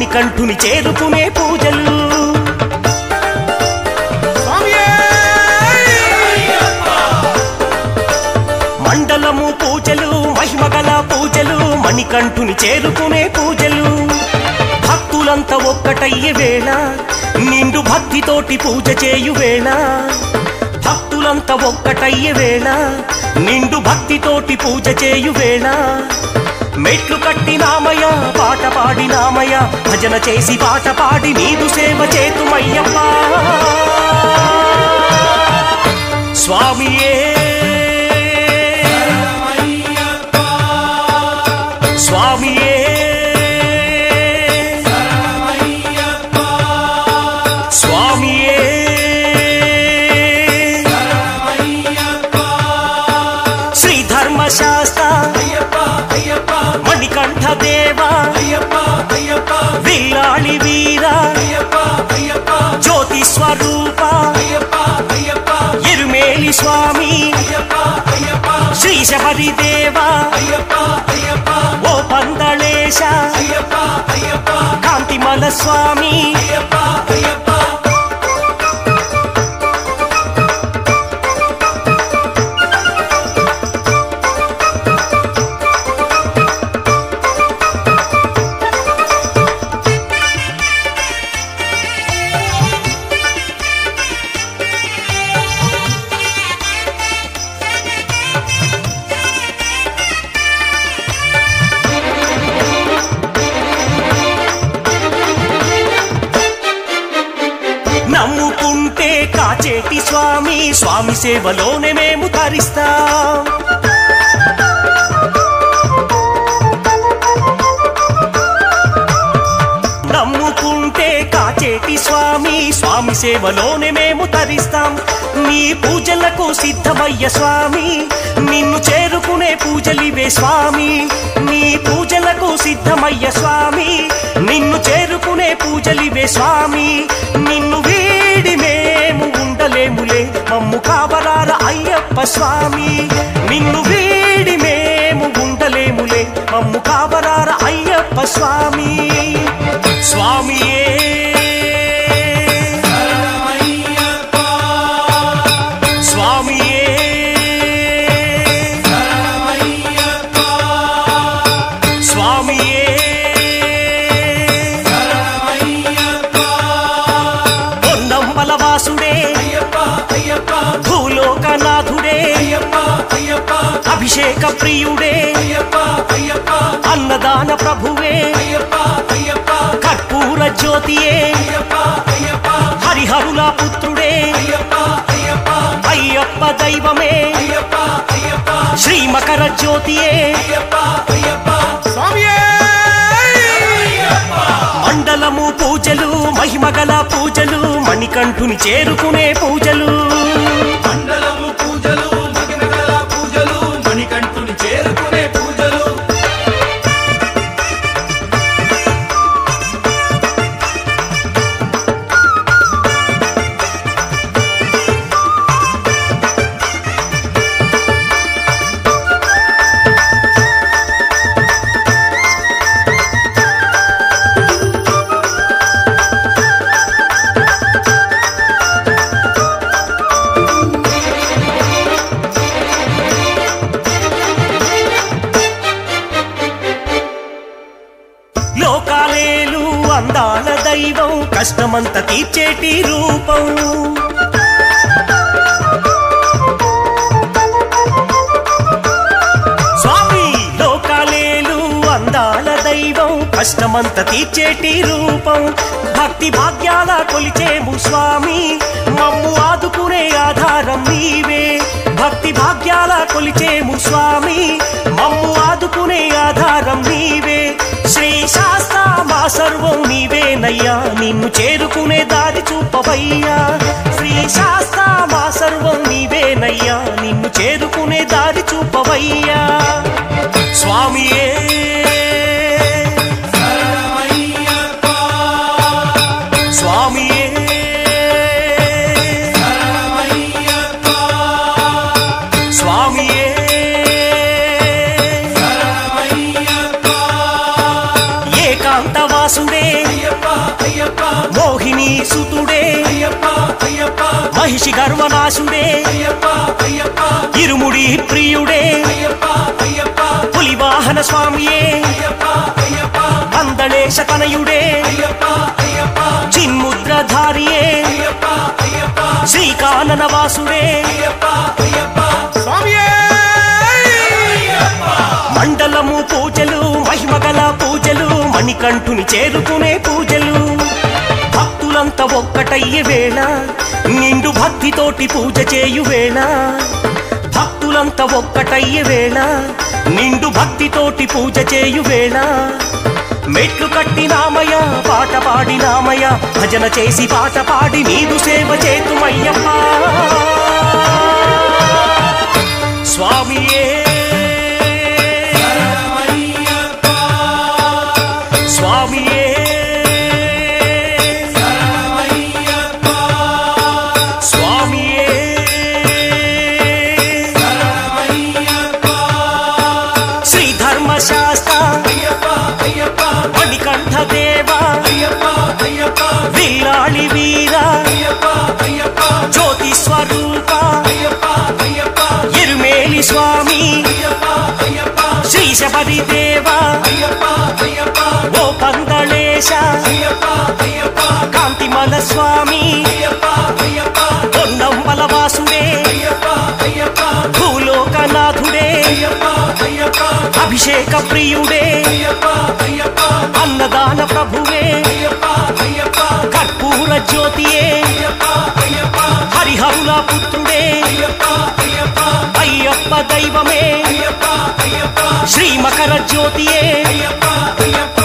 మణికంఠుని చేరుకునే పూజలు మండలము పూజలు మహిమగల పూజలు మణికంఠుని చేరుకునే పూజలు భక్తులంతా ఒక్కటయ్యే వేళ నిండు భక్తితోటి పూజ చేయు వేళ భక్తులంతా ఒక్కటయ్యే వేళ నిండు భక్తితోటి పూజ చేయు వేళ మెట్లు కట్టినామయ పాట పాడినామయ భజన చేసి పాట పాడి నీదు సేవ చేతుమయ్యప్ప స్వామియే స్వామియే స్వామియే శ్రీ ధర్మశాస్త్ర మణికంఠ దేవా విల్లాళి వీర జ్యోతి స్వరూప ఇరుమేలి స్వామి శ్రీ శబరి దేవా ఓ పందళేశ కాంతిమల స్వామి నమ్ముకుంటే కాచేటి స్వామి స్వామి సేవలోనే మేము తరిస్తాం నమ్ముకుంటే కాచేటి స్వామి స్వామి సేవలోనే మేము తరిస్తాం నీ పూజలకు సిద్ధమయ్య స్వామి నిన్ను చేరుకునే పూజలివే స్వామి నీ పూజలకు సిద్ధమయ్య స్వామి నిన్ను చేరుకునే పూజలివే స్వామి నిన్ను వీడి మేము ఉండలేములే మమ్ము కావరార అయ్యప్ప స్వామి నిన్ను వీడి మేము ఉండలేములే మమ్ము కావరార అయ్యప్ప స్వామి స్వామియే స్వామియే స్వామియే పొన్నంబలవాసుడే భూలోకనాథుడే అభిషేక ప్రియుడే అన్నదాన ప్రభువే కర్పూర జ్యోతియే హరిహరుల పుత్రుడే అయ్యప్ప దైవమే శ్రీ మకర జ్యోతియే మండలము పూజలు మహిమగల పూజలు మణికంఠుని చేరుకునే పూజలు మండలము పూజలు మహిమగల పూజలు మణికంఠుని చేరుకునే పూజలు లోకాలేలు అందాల దైవం కష్టమంత తీర్చేటి రూపం స్వామి లోకాలేలు అందాల దైవం కష్టమంత తీర్చేటి రూపం భక్తి భాగ్యాల కొలిచేము స్వామి మమ్ము ఆదుకునే ఆధారం నీవే భక్తి భాగ్యాల కొలిచేము స్వామి మమ్ము ఆదుకునే ఆధారం నీవే శ్రీ శాస్త్ర మా సర్వం నీవేనయ్యా నిన్ను చేరుకునే దారి చూపవయ్యా శ్రీ శాస్త్ర మా సర్వం నీవేనయ్యా నిన్ను చేరుకునే దారి చూపవయ్యా స్వామియే స్వామియే స్వామియే ఏకాంతవాసుడే గర్వనాశుడే అయ్యప్ప అయ్యప్ప ఇరుముడి ప్రియుడే అయ్యప్ప అయ్యప్ప పులి వాహన స్వామియే అయ్యప్ప అయ్యప్ప అందళేశ తనయుడే అయ్యప్ప అయ్యప్ప చిన్ముద్రధారియే అయ్యప్ప అయ్యప్ప శ్రీకానన వాసుడే అయ్యప్ప అయ్యప్ప మండలము పూజలు మహిమగల పూజలు మణికంఠుని చేరుకునే పూజలు భక్తులంతా ఒక్కటయ్యే వేళ నిండు భక్తితోటి పూజ చేయు వేళ భక్తులంతా ఒక్కటయ్యే వేళ నిండు భక్తితోటి పూజ చేయు వేళ మెట్లు కట్టినామయ పాట పాడినామయ భజన చేసి పాట పాడి నీదు సేవ చేతుమయ్యప్ప స్వామియే స్వామియే స్వామియే శ్రీ ధర్మశాస్త్ర మణికంఠ దేవ విల్లాళి వీర జ్యోతి స్వరూప ఇరుమేలి స్వామి శ్రీ శబరి దేవ ఓ పందళేశ కాంతిమల స్వామి పొన్నంబల వాసుడే భూలోకనాథుడే అభిషేక ప్రియుడే అన్నదాన ప్రభువే కర్పూర జ్యోతియే హరిహరుల పుత్రుడే అయ్యప్ప దైవమే శ్రీ మకర జ్యోతియే